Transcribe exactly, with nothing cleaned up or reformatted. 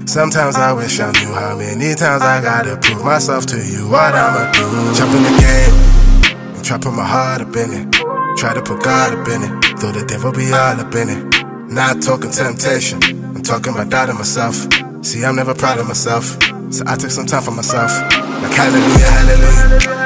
Sometimes I wish I knew how many times I gotta prove myself to you. What I'ma do? Jump in the game and try put my heart up in it. Try to put God up in it, though the devil be all up in it. Not talking temptation, I'm talking about doubting myself. See, I'm never proud of myself, so I took some time for myself. Like hallelujah, hallelujah.